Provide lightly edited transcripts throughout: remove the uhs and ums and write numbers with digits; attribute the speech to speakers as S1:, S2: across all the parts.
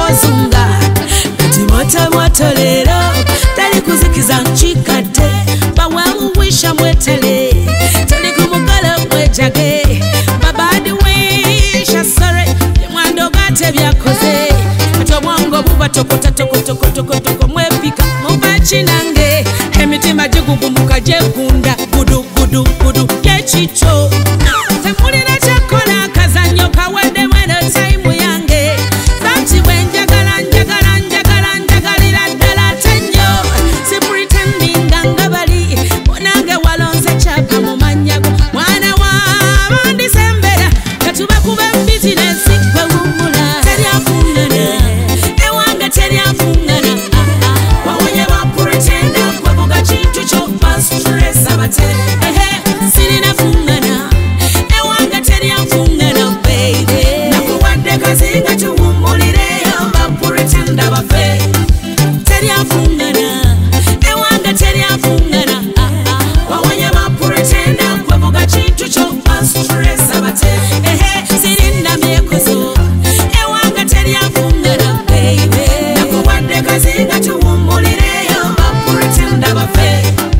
S1: kozunga kati moto lero tali kuzikiza nchikate bawamuwisha mwetele tali kumugala mwejage babadi wisha sore mwando gate byakoze atwa mwango buba toko mwepika mubachi nange emitima jigugu mukaje kunda gudu yechicho temulira chakola kazanyo kawede mweno time yange santi wenjagala njagalira ddala tenyo si pretending ngabali onange walonze chapa mu manyago mwana wa bandisembera katuba kuba business kwe wumula teryafungana ewanga teryafungana wawonye ba pretenda kwe buga chintu cho stress abate sirina fungana ewanga teryafungana baby nakuwadde kazinga tuwumulireyo ba pretenda bafe teryafungana ewanga teryafungana wawonye ba pretenda kwe buga chintu cho stress abate sirina myekozo ewanga teryafungana baby nakuwadde kazinga tuwumulireyo ba pretenda bafe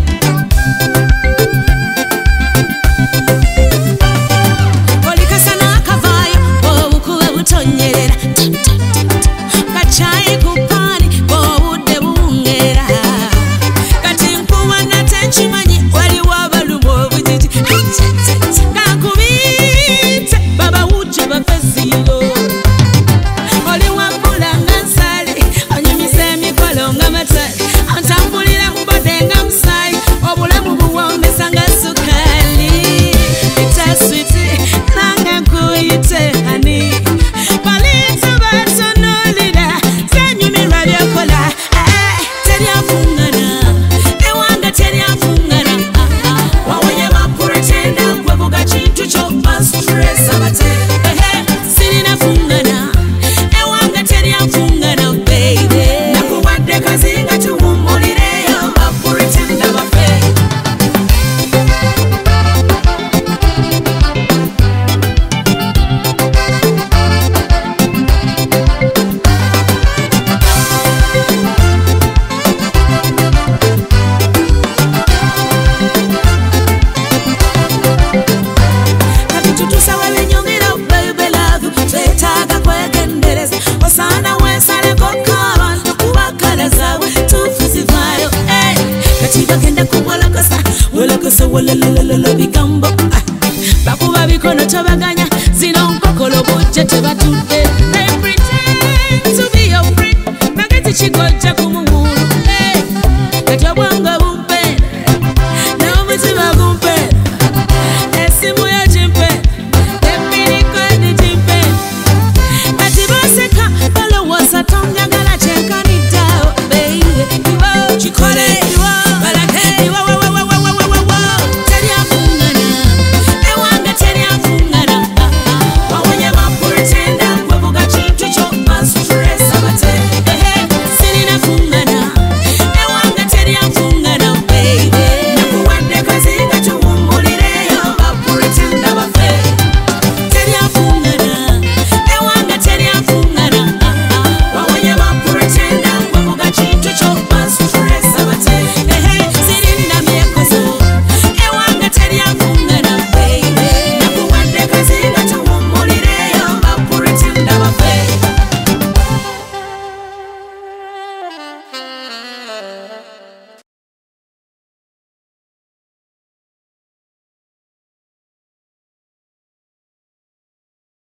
S1: olikasana kavayo obukuba butonyerera kachayi kupani obudde buwungera kati nkuba natenkimanyi waliwo abalumu obujiji kakubite babawuje bafesiyo oli wabula nga nsali onyumisa emikolo nga matali ontambulira mubodde nga musayi obulamu buwoomesa nga sukali itaswiti nange nkuyite hani balitu batunulira senyumirwa byokola teryafungana ewanga teryafungana wawonye bapretenda kwebuga chintu kyo stress abate sirina fungana ewanga teryafungana baby nakuwadde kazinga tuwumulireyo bapretenda bafe Tutusawe binyumira baby love twetaaga kwegendereza osana wesaleko kabantu kubakala zawe tufuzivayo kati bagenda kuwolokosa wololololo bigambo bakuba bikono tobaganya zino nkokolo bujja tebatudde they pretend to be your friend magezi kigojja kumu